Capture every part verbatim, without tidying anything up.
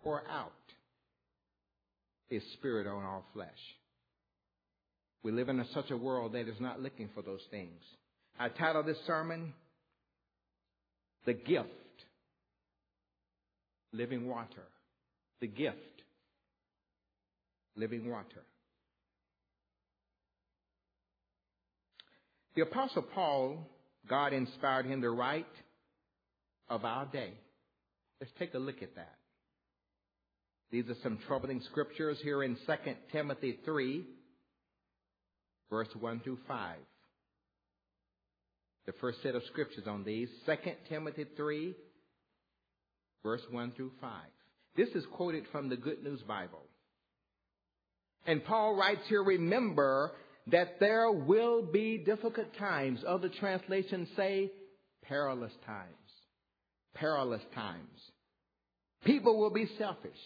pour out His Spirit on all flesh. We live in a, such a world that is not looking for those things. I titled this sermon, The Gift, Living Water. The Gift, Living Water. The Apostle Paul, God inspired him to write of our day. Let's take a look at that. These are some troubling scriptures here in Second Timothy three, verse one through five. The first set of scriptures on these, Second Timothy three, verse one through five. This is quoted from the Good News Bible. And Paul writes here, remember that there will be difficult times. Other translations say perilous times. Perilous times. People will be selfish.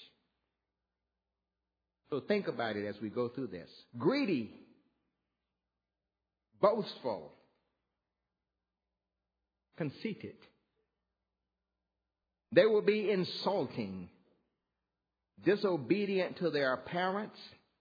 So think about it as we go through this. Greedy, boastful, conceited. They will be insulting, disobedient to their parents,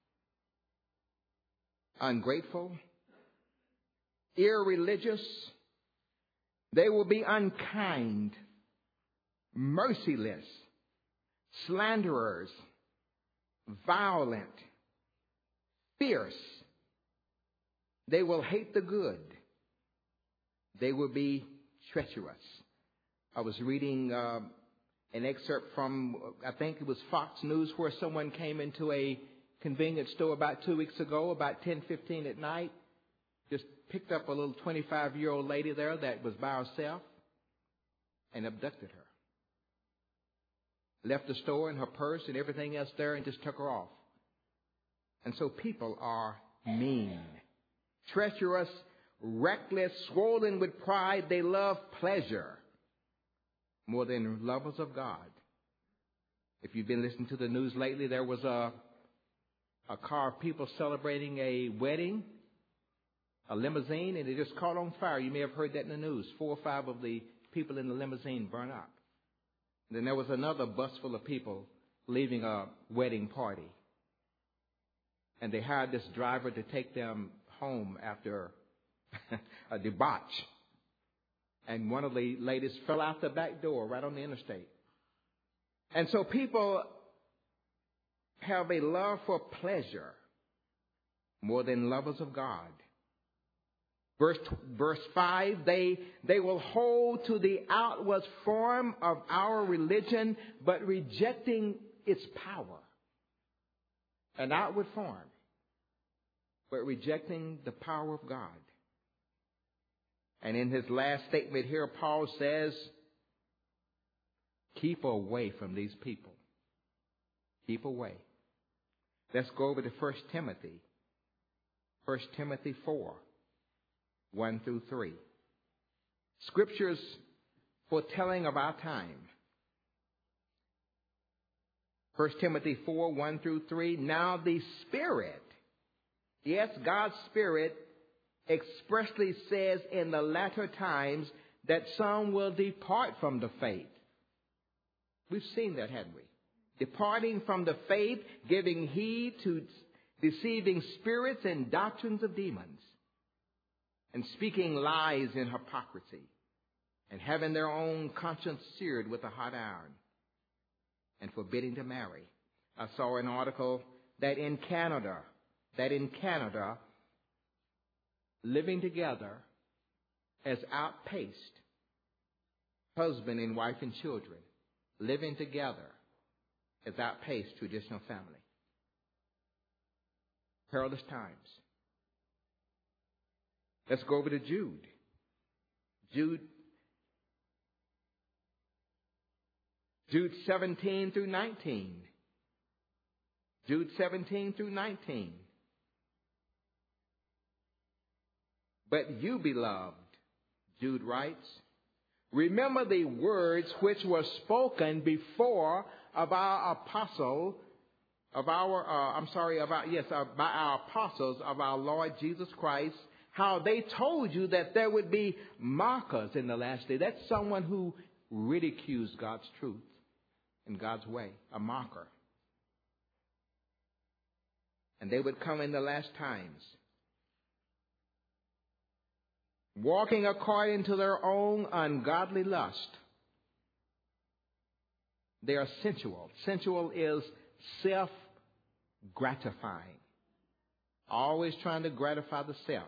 ungrateful, irreligious. They will be unkind, merciless, slanderers, violent, fierce. They will hate the good. They will be treacherous. I was reading uh, an excerpt from, I think it was Fox News, where someone came into a convenience store about two weeks ago, about ten fifteen at night, just picked up a little twenty-five-year-old lady there that was by herself and abducted her. Left the store and her purse and everything else there and just took her off. And so people are mean, treacherous, reckless, swollen with pride. They love pleasure more than lovers of God. If you've been listening to the news lately, there was a, a car of people celebrating a wedding, a limousine, and it just caught on fire. You may have heard that in the news. Four or five of the people in the limousine burned up. Then there was another bus full of people leaving a wedding party. And they hired this driver to take them home after a debauch. And one of the ladies fell out the back door right on the interstate. And so people have a love for pleasure more than lovers of God. Verse, verse five, they, they will hold to the outward form of our religion, but rejecting its power. An outward form, but rejecting the power of God. And in his last statement here, Paul says, keep away from these people. Keep away. Let's go over to First Timothy. First Timothy four. One through three. Scriptures foretelling of our time. First Timothy four, one through three. Now the Spirit, yes, God's Spirit expressly says in the latter times that some will depart from the faith. We've seen that, haven't we? Departing from the faith, giving heed to deceiving spirits and doctrines of demons, and speaking lies in hypocrisy, and having their own conscience seared with a hot iron, and forbidding to marry. I saw an article that in Canada, that in Canada, living together has outpaced husband and wife and children. Living together has outpaced traditional family. Perilous times. Let's go over to Jude. Jude, Jude seventeen through nineteen. Jude seventeen through nineteen. But you, beloved, Jude writes, remember the words which were spoken before of our apostle, of our, uh, I'm sorry, about, yes, uh, by our apostles of our Lord Jesus Christ, how they told you that there would be mockers in the last day. That's someone who ridicules God's truth in God's way, a mocker. And they would come in the last times, walking according to their own ungodly lust. They are sensual. Sensual is self-gratifying. Always trying to gratify the self.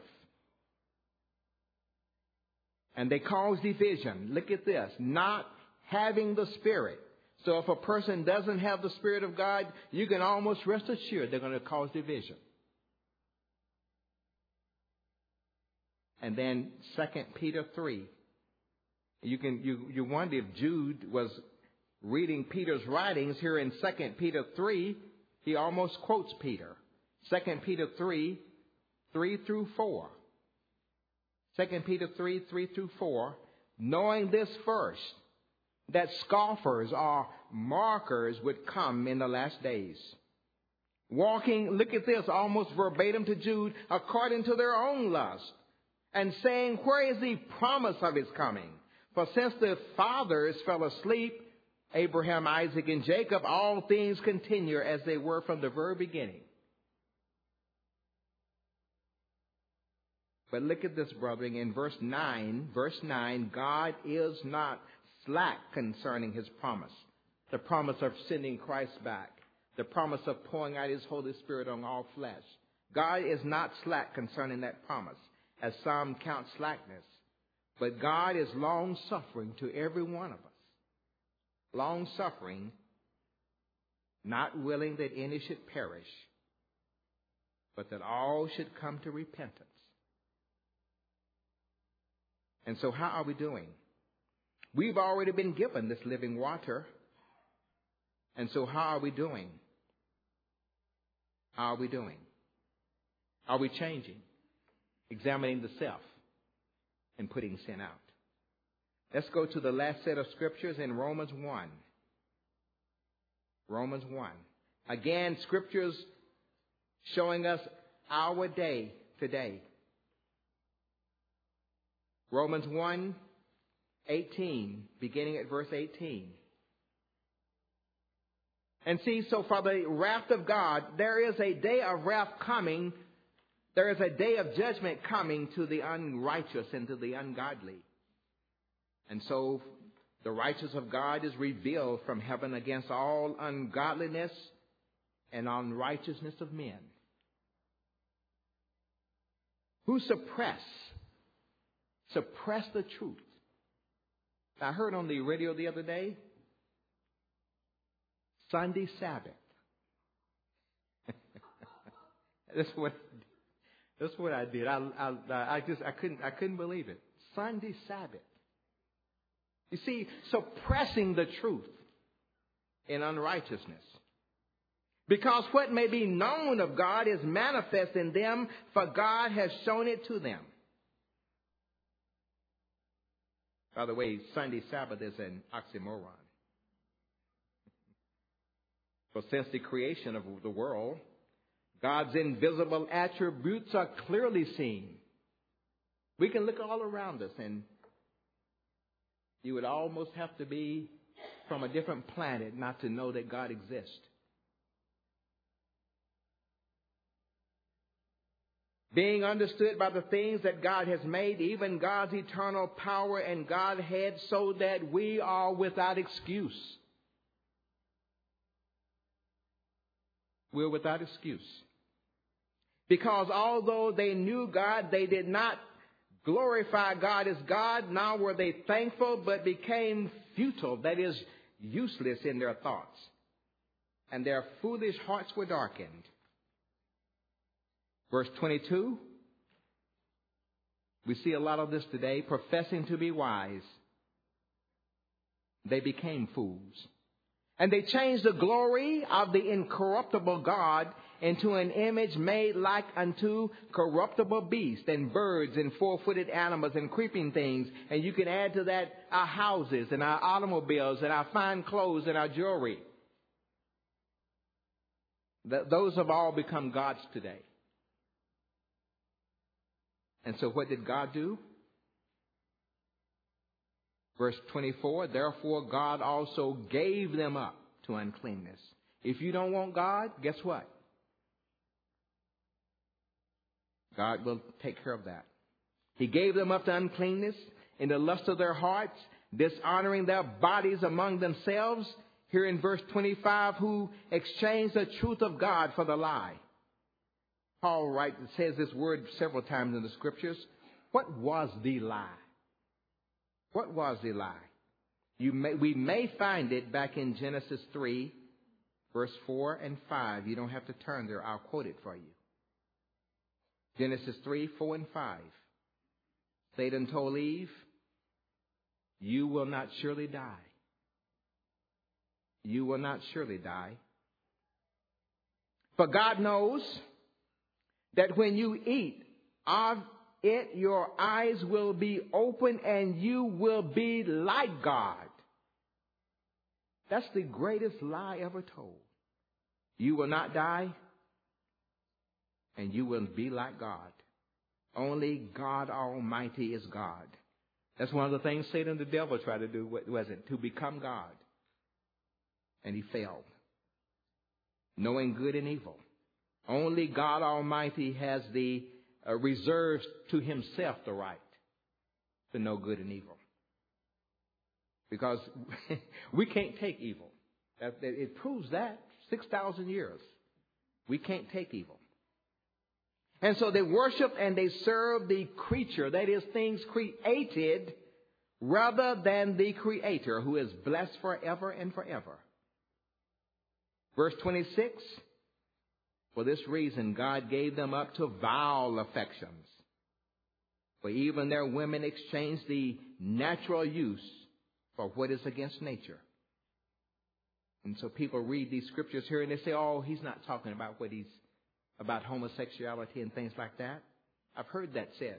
And they cause division. Look at this. Not having the Spirit. So if a person doesn't have the Spirit of God, you can almost rest assured they're going to cause division. And then Second Peter three. You can you, you wonder if Jude was reading Peter's writings here in Second Peter three. He almost quotes Peter. Second Peter three, three through four. Second Peter three, three through four. Knowing this first, that scoffers or mockers would come in the last days. Walking, look at this, almost verbatim to Jude, according to their own lust. And saying, where is the promise of his coming? For since the fathers fell asleep, Abraham, Isaac, and Jacob, all things continue as they were from the very beginning. But look at this, brethren, in verse nine, verse nine, God is not slack concerning his promise. The promise of sending Christ back. The promise of pouring out his Holy Spirit on all flesh. God is not slack concerning that promise, as some count slackness. But God is long-suffering to every one of us. Long-suffering, not willing that any should perish, but that all should come to repentance. And so how are we doing? We've already been given this living water. And so how are we doing? How are we doing? Are we changing? Examining the self and putting sin out. Let's go to the last set of scriptures in Romans one. Romans one. Again, scriptures showing us our day today. Romans one, eighteen, beginning at verse eighteen. And see, so for the wrath of God, there is a day of wrath coming. There is a day of judgment coming to the unrighteous and to the ungodly. And so the righteousness of God is revealed from heaven against all ungodliness and unrighteousness of men, who suppress, suppress the truth. I heard on the radio the other day, Sunday Sabbath. That's what that's what I did. I, I I just I couldn't I couldn't believe it. Sunday Sabbath. You see, suppressing the truth in unrighteousness. Because what may be known of God is manifest in them, for God has shown it to them. By the way, Sunday Sabbath is an oxymoron. For since the creation of the world, God's invisible attributes are clearly seen. We can look all around us, and you would almost have to be from a different planet not to know that God exists. Being understood by the things that God has made, even God's eternal power and Godhead, so that we are without excuse. We're without excuse. Because although they knew God, they did not glorify God as God, nor were they thankful, but became futile, that is, useless in their thoughts. And their foolish hearts were darkened. Verse twenty-two, we see a lot of this today. Professing to be wise, they became fools. And they changed the glory of the incorruptible God into an image made like unto corruptible beasts and birds and four-footed animals and creeping things. And you can add to that our houses and our automobiles and our fine clothes and our jewelry. Th- those have all become gods today. And so what did God do? Verse twenty-four, therefore God also gave them up to uncleanness. If you don't want God, guess what? God will take care of that. He gave them up to uncleanness in the lust of their hearts, dishonoring their bodies among themselves. Here in verse twenty-five, who exchanged the truth of God for the lie. Paul writes, says this word several times in the scriptures. What was the lie? What was the lie? You may, we may find it back in Genesis three, verse four and five. You don't have to turn there. I'll quote it for you. Genesis three, four and five. Satan told Eve, you will not surely die. You will not surely die. For God knows that when you eat of it, your eyes will be open and you will be like God. That's the greatest lie ever told. You will not die and you will be like God. Only God Almighty is God. That's one of the things Satan the devil tried to do, was it? To become God. And he failed. Knowing good and evil. Only God Almighty has the uh, reserves to himself the right to know good and evil. Because we can't take evil. It proves that six thousand years. We can't take evil. And so they worship and they serve the creature, that is, things created, rather than the Creator, who is blessed forever and forever. Verse twenty-six, for this reason God gave them up to vile affections. For even their women exchanged the natural use for what is against nature. And so people read these scriptures here and they say, oh, he's not talking about what he's about homosexuality and things like that. I've heard that said.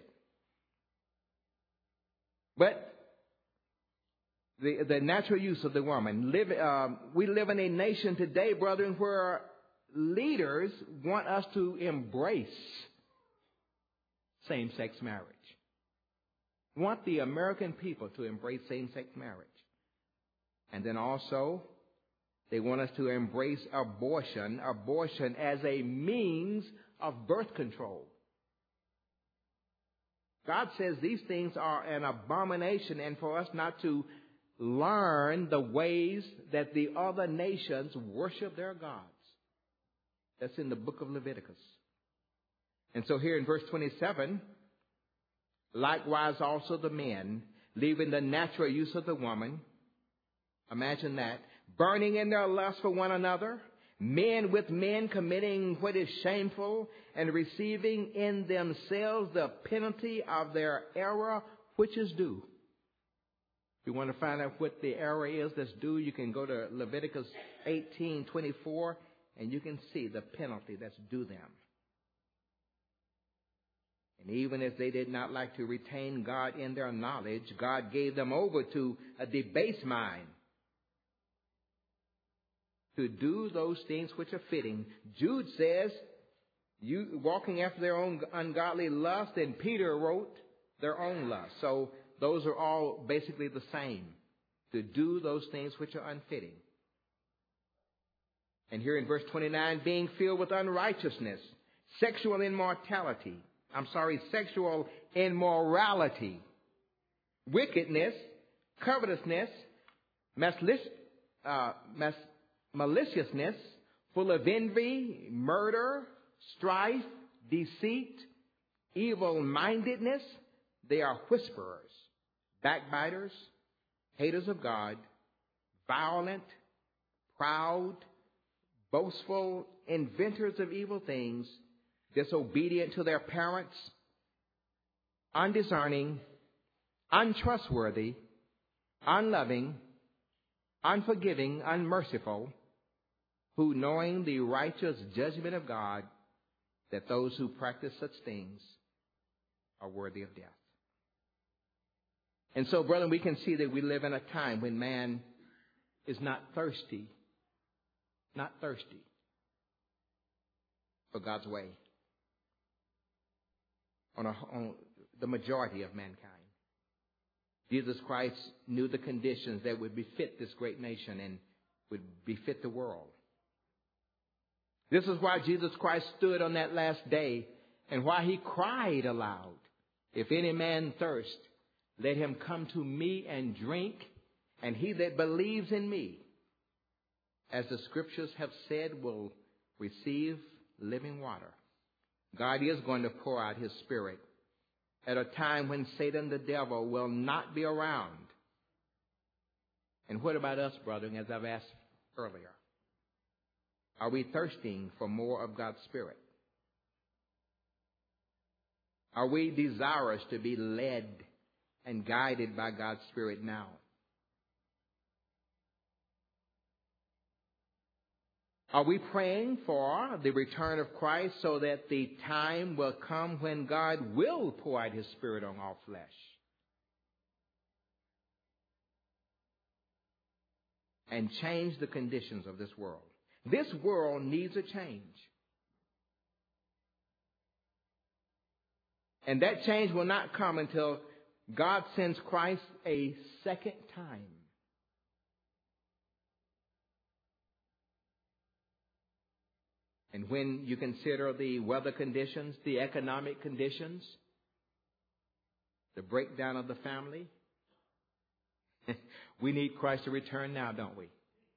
But the, the natural use of the woman. Live, um, we live in a nation today, brethren, where leaders want us to embrace same-sex marriage. Want the American people to embrace same-sex marriage. And then also, they want us to embrace abortion, abortion as a means of birth control. God says these things are an abomination, and for us not to learn the ways that the other nations worship their gods. That's in the book of Leviticus. And so here in verse twenty-seven, likewise also the men, leaving the natural use of the woman. Imagine that. Burning in their lust for one another, men with men committing what is shameful, and receiving in themselves the penalty of their error, which is due. If you want to find out what the error is that's due, you can go to Leviticus eighteen twenty-four, and you can see the penalty that's due them. And even as they did not like to retain God in their knowledge, God gave them over to a debased mind, to do those things which are fitting. Jude says, you walking after their own ungodly lust, and Peter wrote their own lust. So those are all basically the same, to do those things which are unfitting. And here in verse twenty-nine, being filled with unrighteousness, sexual immortality, I'm sorry, sexual immorality, wickedness, covetousness, maslic, uh, mas, maliciousness, full of envy, murder, strife, deceit, evil-mindedness. They are whisperers, backbiters, haters of God, violent, proud, boastful, inventors of evil things, disobedient to their parents, undiscerning, untrustworthy, unloving, unforgiving, unmerciful, who, knowing the righteous judgment of God, that those who practice such things are worthy of death. And so, brethren, we can see that we live in a time when man is not thirsty, not thirsty for God's way on, a, on the majority of mankind. Jesus Christ knew the conditions that would befit this great nation, and would befit the world. This is why Jesus Christ stood on that last day and why he cried aloud, "If any man thirst, let him come to me and drink, and he that believes in me, as the scriptures have said, will receive living water." God is going to pour out his Spirit at a time when Satan the devil will not be around. And what about us, brethren, as I've asked earlier? Are we thirsting for more of God's Spirit? Are we desirous to be led and guided by God's Spirit now? Are we praying for the return of Christ so that the time will come when God will pour out his Spirit on all flesh? And change the conditions of this world. This world needs a change. And that change will not come until God sends Christ a second time. And when you consider the weather conditions, the economic conditions, the breakdown of the family, we need Christ to return now, don't we?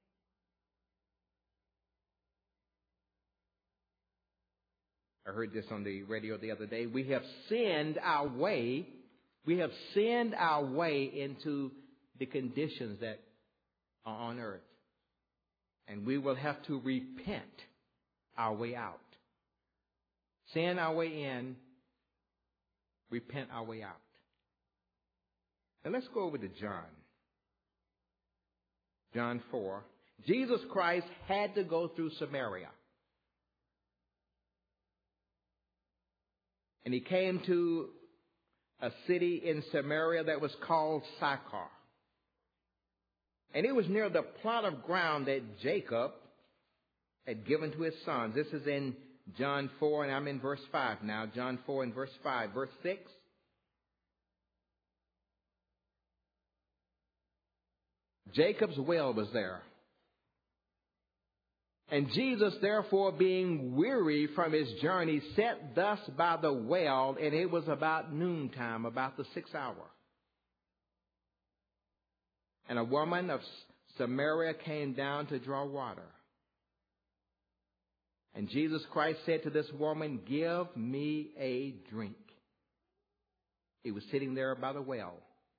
I heard this on the radio the other day. We have sinned our way, we have sinned our way into the conditions that are on earth. And we will have to repent our way out. Sin our way in, repent our way out. Now let's go over to John. John four. Jesus Christ had to go through Samaria. And he came to a city in Samaria that was called Sychar. And it was near the plot of ground that Jacob had given to his sons. This is in John four, and I'm in verse five now. John four and verse five. Verse six. Jacob's well was there. And Jesus, therefore, being weary from his journey, sat thus by the well, and it was about noontime, about the sixth hour. And a woman of Samaria came down to draw water. And Jesus Christ said to this woman, "Give me a drink." He was sitting there by the well.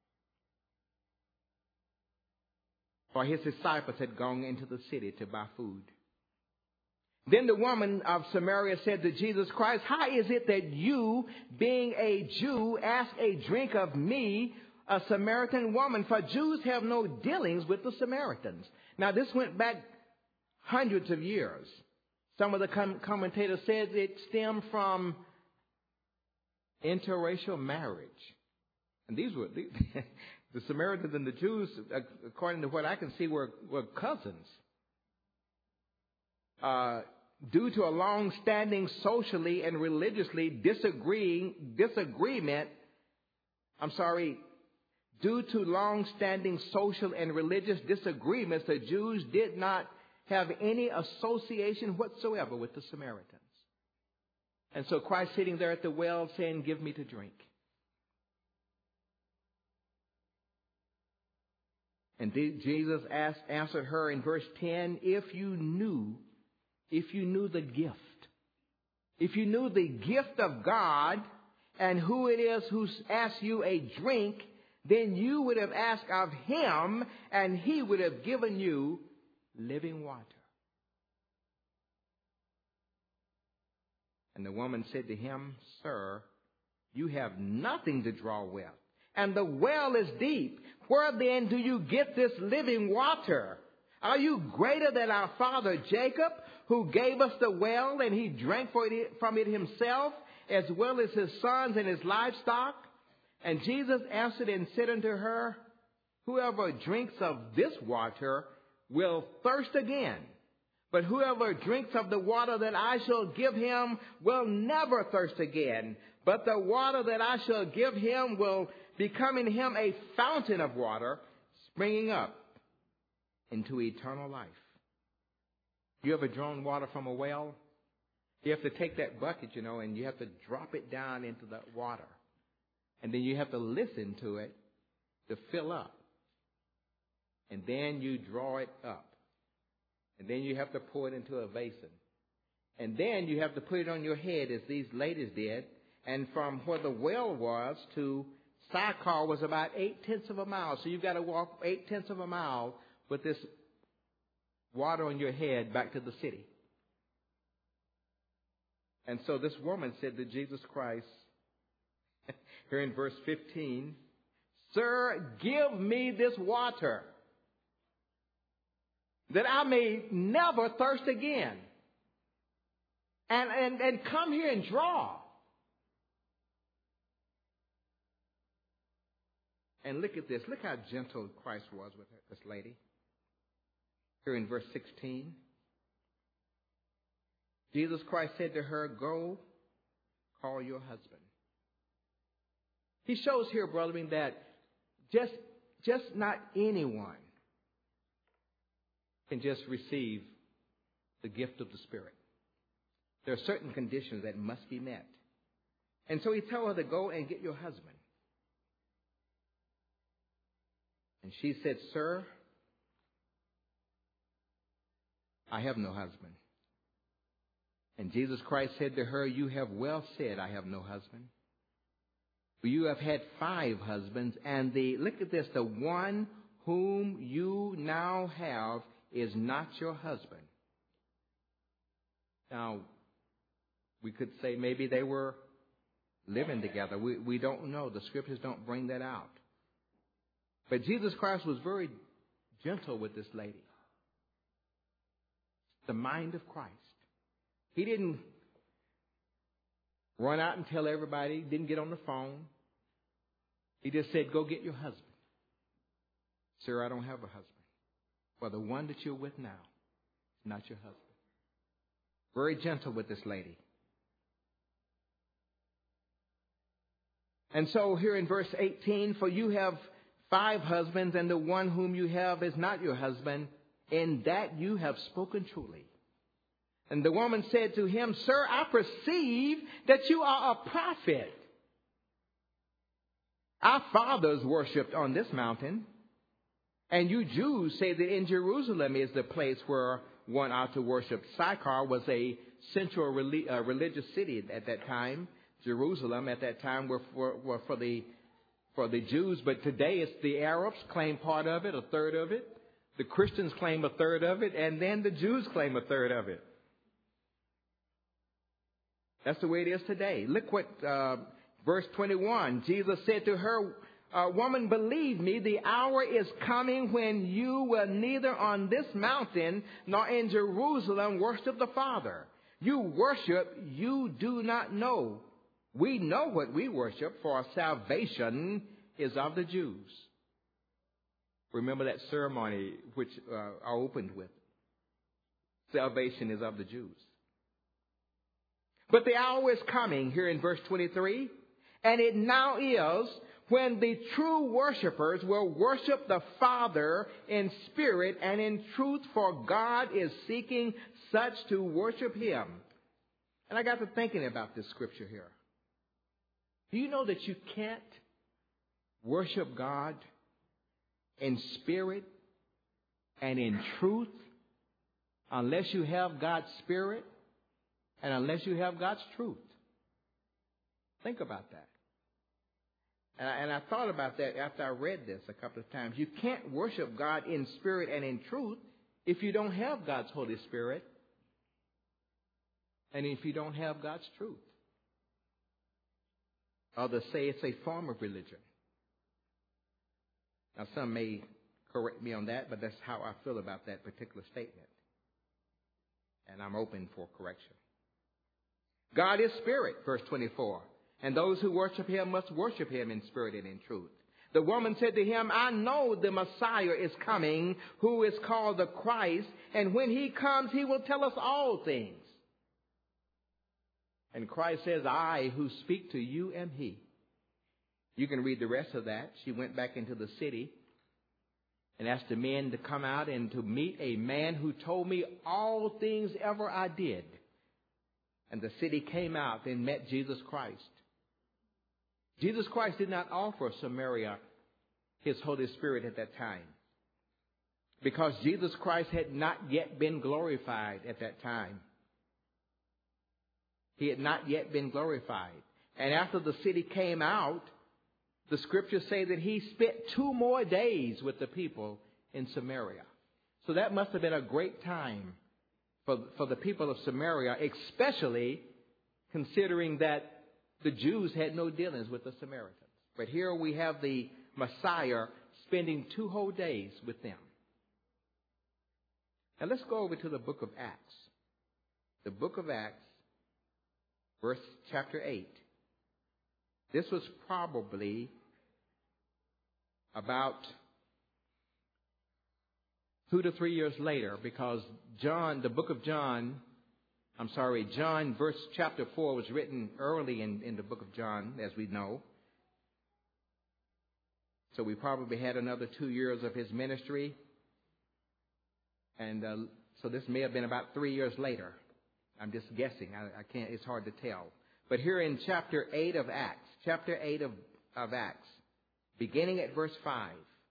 For his disciples had gone into the city to buy food. Then the woman of Samaria said to Jesus Christ, "How is it that you, being a Jew, ask a drink of me, a Samaritan woman? For Jews have no dealings with the Samaritans." Now this went back hundreds of years. Some of the com- commentators said it stemmed from interracial marriage. And these were, the, the Samaritans and the Jews, according to what I can see, were, were cousins. Uh, due to a long-standing socially and religiously disagreeing, disagreement, I'm sorry, due to long-standing social and religious disagreements, the Jews did not have any association whatsoever with the Samaritans. And so Christ sitting there at the well saying, "Give me to drink." And Jesus asked, answered her in verse ten, if you knew, if you knew the gift, if you knew the gift of God and who it is who asks you a drink, then you would have asked of him and he would have given you living water. And the woman said to him, "Sir, you have nothing to draw with, and the well is deep. Where then do you get this living water? Are you greater than our father Jacob, who gave us the well, and he drank from it himself, as well as his sons and his livestock?" And Jesus answered and said unto her, "Whoever drinks of this water will thirst again. But whoever drinks of the water that I shall give him will never thirst again. But the water that I shall give him will become in him a fountain of water, springing up into eternal life." You ever drawn water from a well? You have to take that bucket, you know, and you have to drop it down into the water. And then you have to listen to it to fill up. And then you draw it up. And then you have to pour it into a basin. And then you have to put it on your head as these ladies did. And from where the well was to Sychar was about eight-tenths of a mile. So you've got to walk eight-tenths of a mile with this water on your head back to the city. And so this woman said to Jesus Christ, here in verse fifteen, "Sir, give me this water, that I may never thirst again. And, and, and come here and draw." And look at this. Look how gentle Christ was with her, this lady. Here in verse sixteen. Jesus Christ said to her, "Go, call your husband." He shows here, brethren, that just, just not anyone can just receive the gift of the Spirit. There are certain conditions that must be met. And so he told her to go and get your husband. And she said, "Sir, I have no husband." And Jesus Christ said to her, "You have well said, I have no husband. For you have had five husbands, and the, look at this, the one whom you now have is not your husband." Now, we could say maybe they were living together. We, we don't know. The scriptures don't bring that out. But Jesus Christ was very gentle with this lady. The mind of Christ. He didn't run out and tell everybody, didn't get on the phone. He just said, "Go get your husband." "Sir, I don't have a husband. For the one that you're with now is not your husband." Very gentle with this lady. And so here in verse eighteen, "For you have five husbands, and the one whom you have is not your husband. In that you have spoken truly." And the woman said to him, "Sir, I perceive that you are a prophet. Our fathers worshipped on this mountain, and you Jews say that in Jerusalem is the place where one ought to worship." Sychar was a central uh, religious city at that time. Jerusalem at that time were for, were for the for the Jews, but today it's the Arabs claim part of it, a third of it. The Christians claim a third of it, and then the Jews claim a third of it. That's the way it is today. Look what uh, verse twenty-one. Jesus said to her, uh, "Woman, believe me, the hour is coming when you will neither on this mountain nor in Jerusalem worship the Father. You worship, you do not know. We know what we worship, for our salvation is of the Jews." Remember that ceremony which uh, I opened with. Salvation is of the Jews. "But the hour is coming," here in verse twenty-three, "and it now is, when the true worshipers will worship the Father in spirit and in truth, for God is seeking such to worship him." And I got to thinking about this scripture here. Do you know that you can't worship God in spirit and in truth unless you have God's Spirit and unless you have God's truth? Think about that. And I, and I thought about that after I read this a couple of times. You can't worship God in spirit and in truth if you don't have God's Holy Spirit and if you don't have God's truth. Others say it's a form of religion. Now, some may correct me on that, but that's how I feel about that particular statement. And I'm open for correction. God is spirit, verse twenty-four. "And those who worship him must worship him in spirit and in truth." The woman said to him, "I know the Messiah is coming, who is called the Christ, and when he comes, he will tell us all things." And Christ says, "I who speak to you am he." You can read the rest of that. She went back into the city. and asked the men to come out and to meet a man who told me all things ever I did. And the city came out and met Jesus Christ. Jesus Christ did not offer Samaria his Holy Spirit at that time, because Jesus Christ had not yet been glorified at that time. He had not yet been glorified. And after the city came out, the scriptures say that he spent two more days with the people in Samaria. So that must have been a great time for, for the people of Samaria, especially considering that the Jews had no dealings with the Samaritans. But here we have the Messiah spending two whole days with them. Now let's go over to the book of Acts. The book of Acts, verse chapter eight. This was probably about two to three years later, because John, the book of John, I'm sorry, John, verse chapter four was written early in, in the book of John, as we know. So we probably had another two years of his ministry. And uh, so this may have been about three years later. I'm just guessing. I, I can't, it's hard to tell. But here in chapter eight of Acts, chapter eight of, of Acts, beginning at verse five,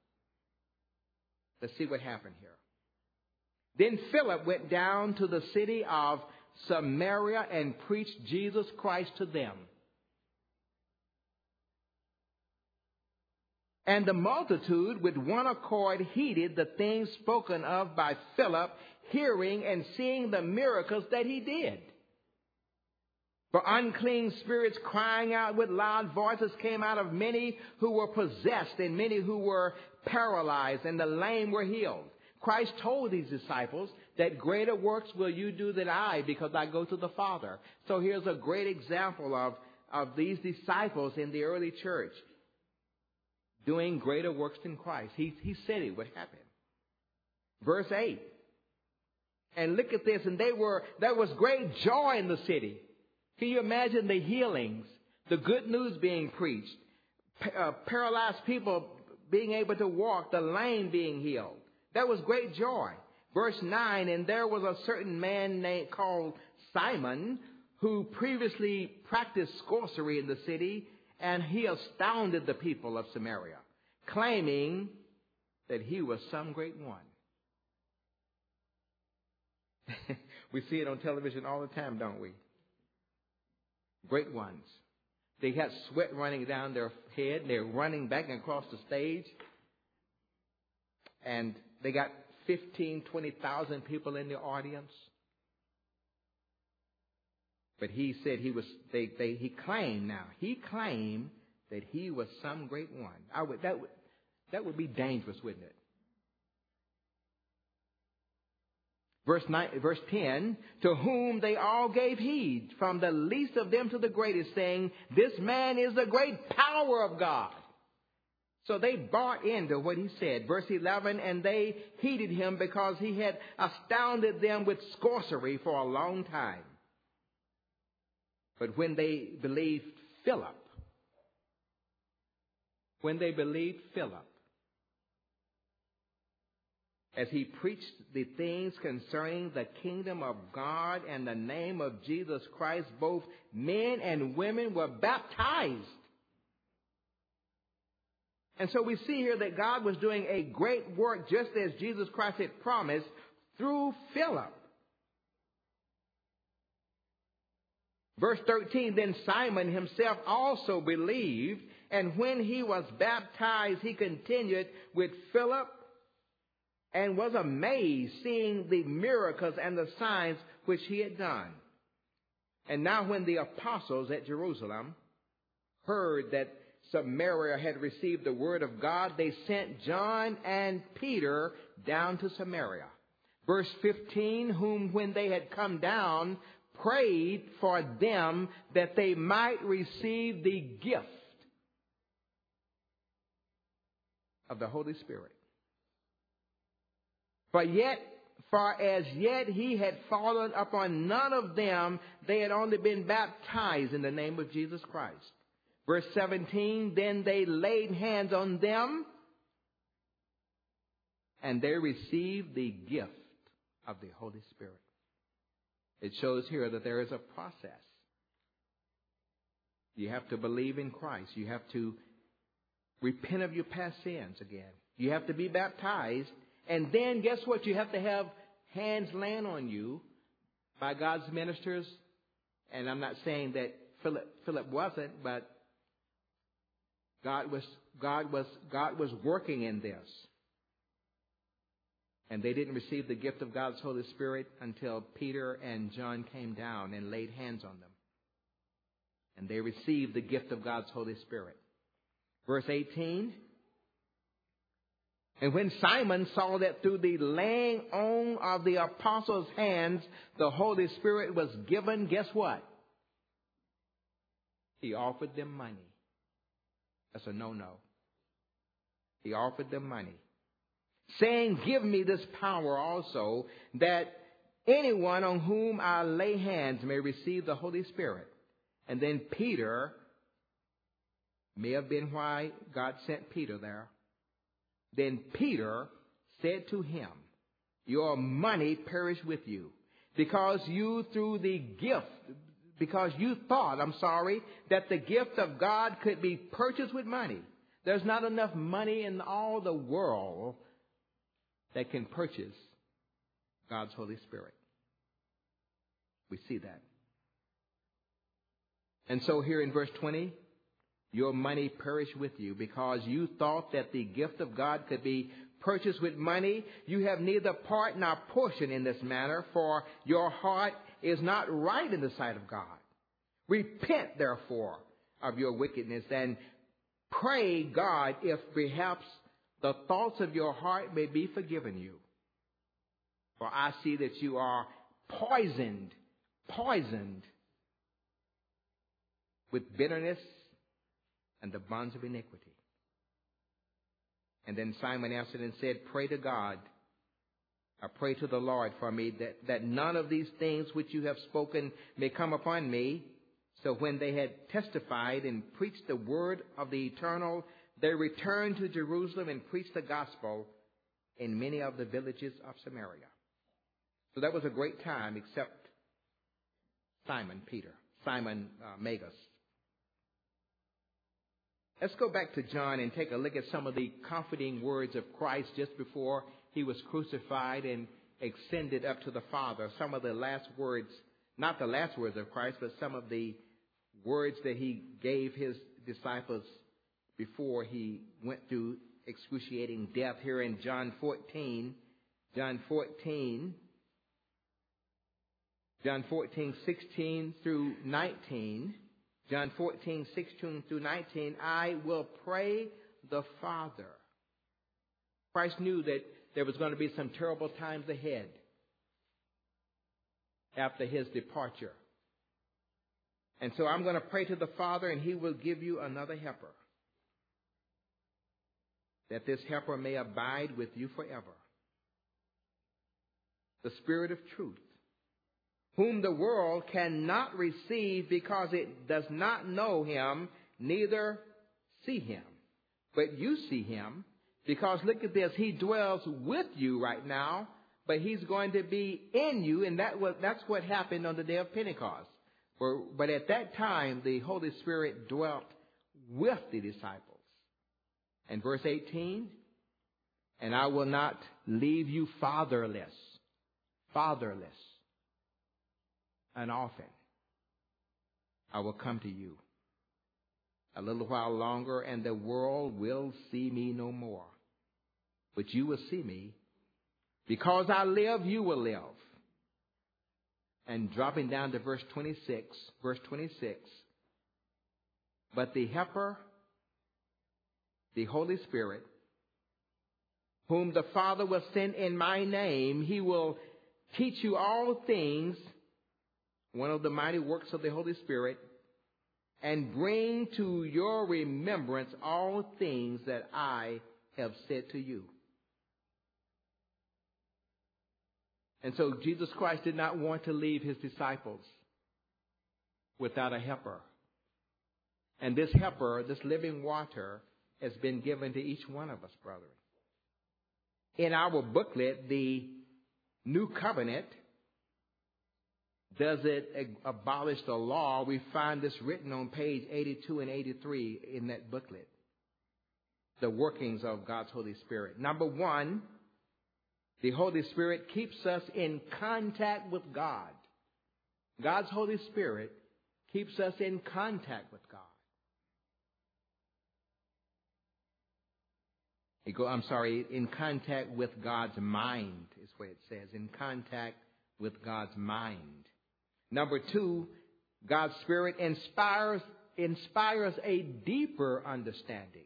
let's see what happened here. Then Philip went down to the city of Samaria and preached Jesus Christ to them. And the multitude with one accord heeded the things spoken of by Philip, hearing and seeing the miracles that he did. For unclean spirits crying out with loud voices came out of many who were possessed, and many who were paralyzed, and the lame were healed. Christ told these disciples that greater works will you do than I, because I go to the Father. So here's a great example of, of these disciples in the early church doing greater works than Christ. He, he said it would happen. Verse eight. And look at this. And they were, there was great joy in the city. Can you imagine the healings, the good news being preached, uh, paralyzed people being able to walk, the lame being healed? That was great joy. Verse nine, and there was a certain man named called Simon, who previously practiced sorcery in the city, and he astounded the people of Samaria, claiming that he was some great one. We see it on television all the time, don't we? Great ones. They got sweat running down their head. They're running back and across the stage. And they got fifteen, twenty thousand people in the audience. But he said he was, they, they, he claimed now, he claimed that he was some great one. I would, that would, that would be dangerous, wouldn't it? Verse nine, verse ten, to whom they all gave heed, from the least of them to the greatest, saying, this man is the great power of God. So they bought into what he said. Verse eleven, and they heeded him because he had astounded them with sorcery for a long time. But when they believed Philip, when they believed Philip, as he preached the things concerning the kingdom of God and the name of Jesus Christ, both men and women were baptized. And so we see here that God was doing a great work, just as Jesus Christ had promised, through Philip. Verse thirteen, then Simon himself also believed, and when he was baptized, he continued with Philip and was amazed, seeing the miracles and the signs which he had done. And now when the apostles at Jerusalem heard that Samaria had received the word of God, they sent John and Peter down to Samaria. Verse fifteen, whom when they had come down, prayed for them that they might receive the gift of the Holy Spirit. For yet, for as yet he had fallen upon none of them, they had only been baptized in the name of Jesus Christ. Verse seventeen, then they laid hands on them and they received the gift of the Holy Spirit. It shows here that there is a process. You have to believe in Christ. You have to repent of your past sins again. You have to be baptized. And then guess what? You have to have hands laying on you by God's ministers. And I'm not saying that Philip, Philip wasn't, but God was, God was, God was working in this. And they didn't receive the gift of God's Holy Spirit until Peter and John came down and laid hands on them. And they received the gift of God's Holy Spirit. Verse eighteen. And when Simon saw that through the laying on of the apostles' hands, the Holy Spirit was given, guess what? He offered them money. That's a no-no. He offered them money, saying, give me this power also, that anyone on whom I lay hands may receive the Holy Spirit. And then Peter, may have been why God sent Peter there. Then Peter said to him, your money perish with you, because you through the gift, because you thought, I'm sorry, that the gift of God could be purchased with money. There's not enough money in all the world that can purchase God's Holy Spirit. We see that. And so here in verse twenty, your money perish with you, because you thought that the gift of God could be purchased with money. You have neither part nor portion in this matter, for your heart is not right in the sight of God. Repent, therefore, of your wickedness, and pray God if perhaps the thoughts of your heart may be forgiven you. For I see that you are poisoned, poisoned with bitterness and the bonds of iniquity. And then Simon answered and said, pray to God, I pray to the Lord for me, that, that none of these things which you have spoken may come upon me. So when they had testified and preached the word of the eternal, they returned to Jerusalem and preached the gospel in many of the villages of Samaria. So that was a great time, except Simon Peter, Simon uh, Magus. Let's go back to John and take a look at some of the comforting words of Christ just before he was crucified and ascended up to the Father. Some of the last words, not the last words of Christ, but some of the words that he gave his disciples before he went through excruciating death here in John fourteen. John fourteen. John fourteen, sixteen through nineteen. John fourteen, sixteen through nineteen, I will pray the Father. Christ knew that there was going to be some terrible times ahead after his departure. And so I'm going to pray to the Father, and he will give you another helper, that this helper may abide with you forever. The Spirit of truth, whom the world cannot receive because it does not know him, neither see him. But you see him, because look at this, he dwells with you right now, but he's going to be in you, and that was, that's what happened on the day of Pentecost. But at that time, the Holy Spirit dwelt with the disciples. And verse eighteen, and I will not leave you fatherless, fatherless. An orphan. I will come to you. A little while longer, and the world will see me no more. But you will see me. Because I live, you will live. And dropping down to verse twenty-six, verse twenty-six. But the Helper, the Holy Spirit, whom the Father will send in my name, he will teach you all things, one of the mighty works of the Holy Spirit, and bring to your remembrance all things that I have said to you. And so Jesus Christ did not want to leave his disciples without a helper. And this helper, this living water, has been given to each one of us, brethren. in our booklet, the New Covenant, does it abolish the law? We find this written on page eighty-two and eighty-three in that booklet. The workings of God's Holy Spirit. Number one, the Holy Spirit keeps us in contact with God. God's Holy Spirit keeps us in contact with God. You go, I'm sorry, in contact with God's mind is what it says. In contact with God's mind. Number two, God's Spirit inspires, inspires a deeper understanding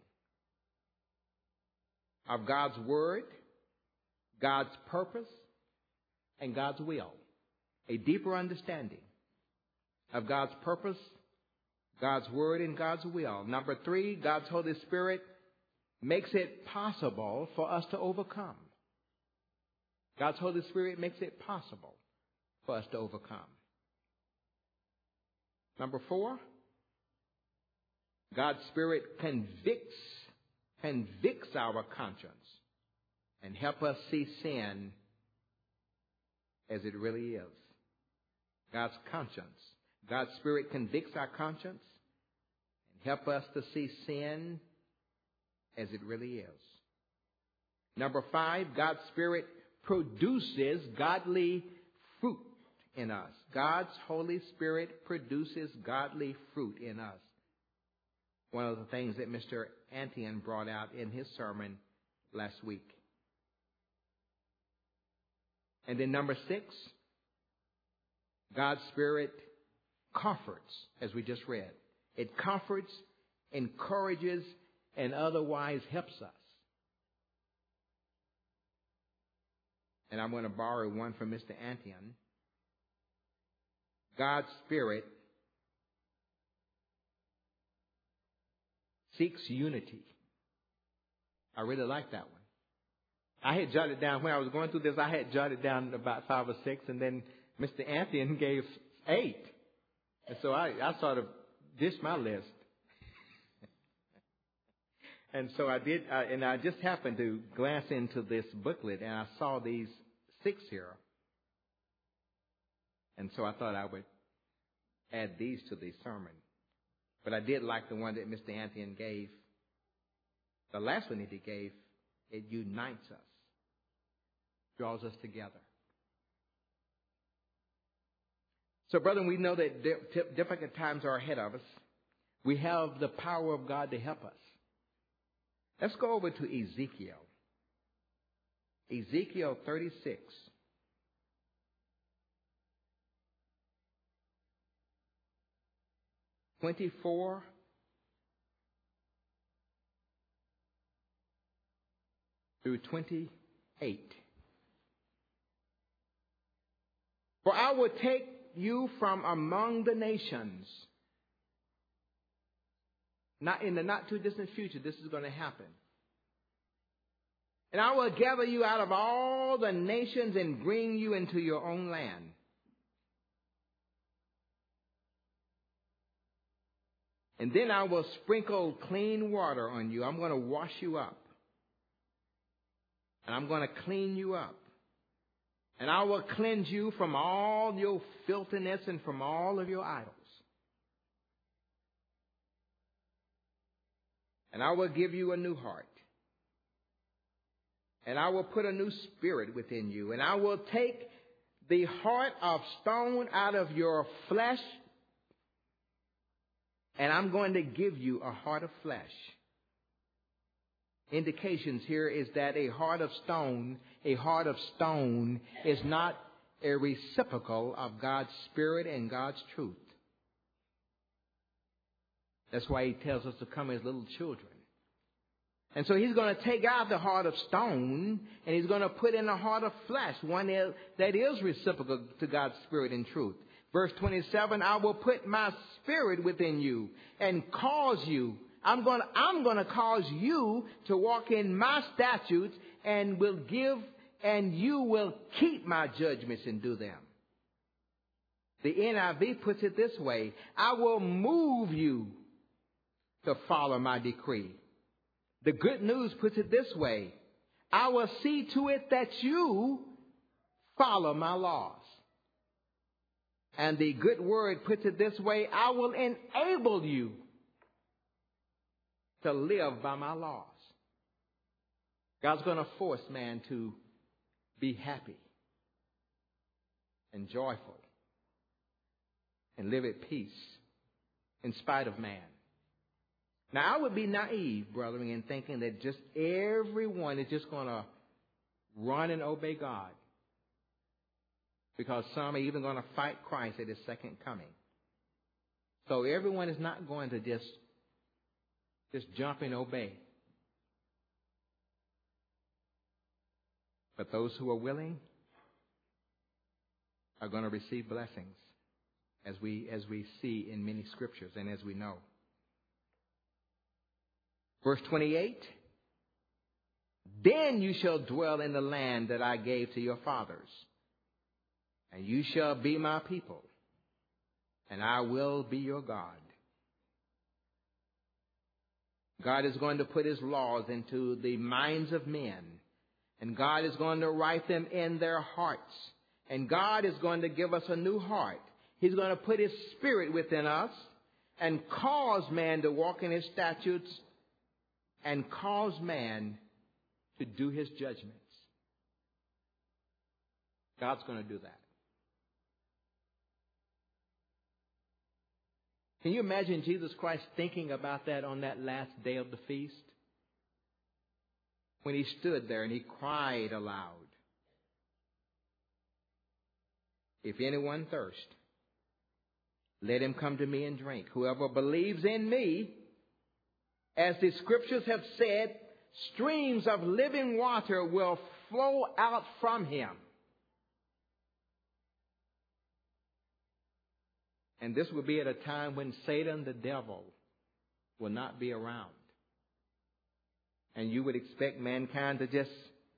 of God's Word, God's purpose, and God's will. A deeper understanding of God's purpose, God's Word, and God's will. Number three, God's Holy Spirit makes it possible for us to overcome. God's Holy Spirit makes it possible for us to overcome. Number four, God's Spirit convicts, convicts our conscience and help us see sin as it really is. God's conscience. God's Spirit convicts our conscience and help us to see sin as it really is. Number five, God's Spirit produces godly fruit in us. God's Holy Spirit produces godly fruit in us. One of the things that Mister Antian brought out in his sermon last week. And then number six, God's Spirit comforts, as we just read. It comforts, encourages, and otherwise helps us. And I'm going to borrow one from Mister Antian. God's Spirit seeks unity. I really like that one. I had jotted down, when I was going through this, I had jotted down about five or six, and then Mister Antian gave eight. And so I, I sort of dished my list. And so I did, uh, and I just happened to glance into this booklet, and I saw these six here. And so I thought I would add these to the sermon. But I did like the one that Mister Antian gave. The last one that he gave, it unites us, draws us together. So, brethren, we know that difficult times are ahead of us. We have the power of God to help us. Let's go over to Ezekiel. Ezekiel thirty-six. twenty-four through twenty-eight. For I will take you from among the nations. Not in the not too distant future, this is going to happen. And I will gather you out of all the nations and bring you into your own land. And then I will sprinkle clean water on you. I'm going to wash you up. And I'm going to clean you up. And I will cleanse you from all your filthiness and from all of your idols. And I will give you a new heart. And I will put a new spirit within you. And I will take the heart of stone out of your flesh. And I'm going to give you a heart of flesh. Indications here is that a heart of stone, a heart of stone is not a reciprocal of God's Spirit and God's truth. That's why he tells us to come as little children. And so he's going to take out the heart of stone and he's going to put in a heart of flesh, one that is reciprocal to God's Spirit and truth. Verse twenty-seven, I will put my spirit within you and cause you. I'm going to, I'm going to cause you to walk in my statutes and will give, and you will keep my judgments and do them. The N I V puts it this way. I will move you to follow my decree. The Good News puts it this way. I will see to it that you follow my laws. And the good word puts it this way: I will enable you to live by my laws. God's going to force man to be happy and joyful and live at peace in spite of man. Now, I would be naive, brethren, in thinking that just everyone is just going to run and obey God, because some are even going to fight Christ at his second coming. So everyone is not going to just, just jump and obey. But those who are willing are going to receive blessings, as we, as we see in many scriptures and as we know. Verse twenty-eight, then you shall dwell in the land that I gave to your fathers, and you shall be my people, and I will be your God. God is going to put his laws into the minds of men, and God is going to write them in their hearts, and God is going to give us a new heart. He's going to put his spirit within us and cause man to walk in his statutes and cause man to do his judgments. God's going to do that. Can you imagine Jesus Christ thinking about that on that last day of the feast? When he stood there and he cried aloud, if anyone thirst, let him come to me and drink. Whoever believes in me, as the scriptures have said, streams of living water will flow out from him. And this will be at a time when Satan, the devil, will not be around. And you would expect mankind to just,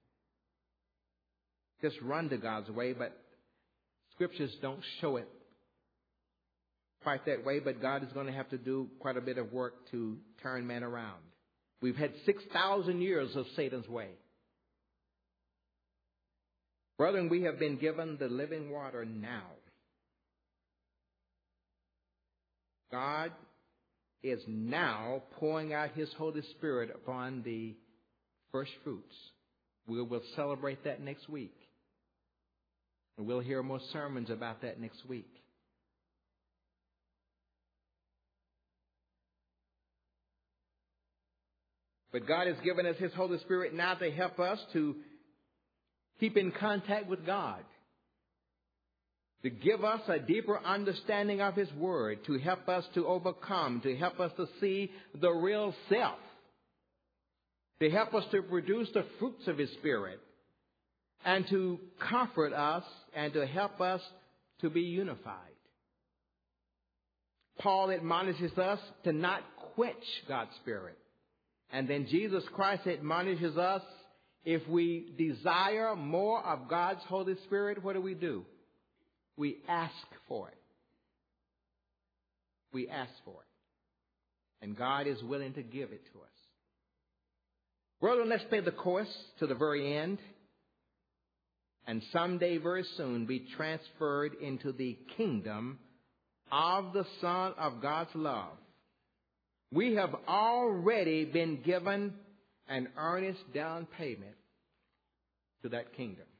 just run to God's way, but scriptures don't show it quite that way, but God is going to have to do quite a bit of work to turn man around. We've had six thousand years of Satan's way. Brethren, we have been given the living water now. God is now pouring out his Holy Spirit upon the first fruits. We will celebrate that next week. And we'll hear more sermons about that next week. But God has given us his Holy Spirit now to help us to keep in contact with God, to give us a deeper understanding of his word, to help us to overcome, to help us to see the real self, to help us to produce the fruits of his Spirit, and to comfort us and to help us to be unified. Paul admonishes us to not quench God's Spirit. And then Jesus Christ admonishes us, if we desire more of God's Holy Spirit, what do we do? We ask for it. We ask for it. And God is willing to give it to us. Brethren, let's stay the course to the very end, and someday very soon be transferred into the kingdom of the Son of God's love. We have already been given an earnest down payment to that kingdom.